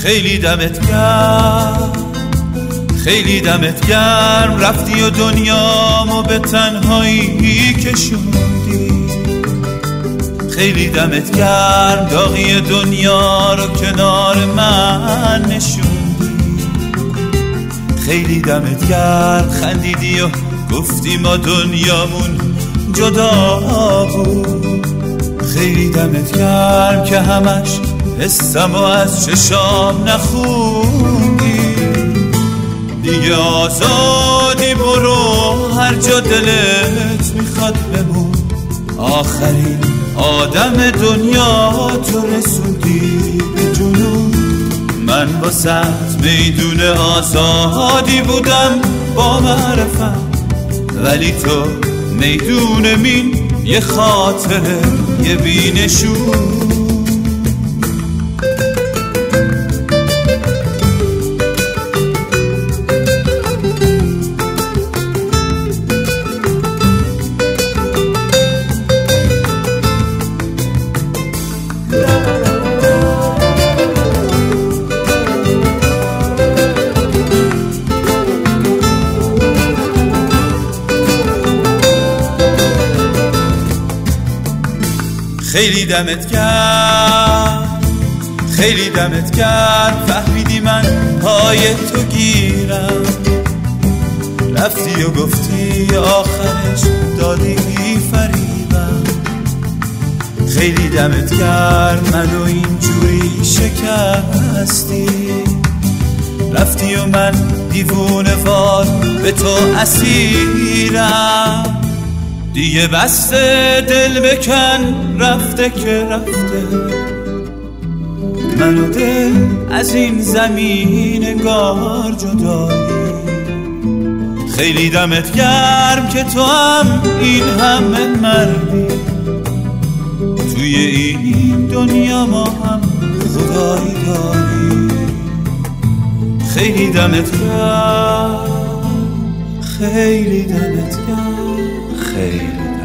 خیلی دمت گرم، خیلی دمت گرم، رفتی و دنیامو به تنهایی کشوندی. خیلی دمت گرم، داغی دنیا رو کنار من نشوندی. خیلی دمت گرم، خندیدی و گفتی ما دنیامون جدا بود. خیلی دمت گرم که همش حسم و از چشام نخوندی. دیگه آزادی، برو هر جا دلت میخواد بمون. آخرین آدم دنیا تو رسوندی به جنون. من واسط میدون آزادی بودم با معرفم، ولی تو میدون مین، یه خاطره، یه بینشون. خیلی دمت گرم، خیلی دمت گرم، فهمیدی من پای تو گیرم. رفتی و گفتی آخرش دادی فریبم. خیلی دمت گرم، منو اینجوری شکستی. رفتی و من دیوونه وار به تو اسیرم. دیگه بسته دل بکن، رفته که رفته. من و دل از این زمین انگار جدایی. خیلی دمت گرم که تو هم این همه مردی. توی این دنیا ما هم خدایی داری. خیلی دمت گرم، خیلی دمت گرم، خیلی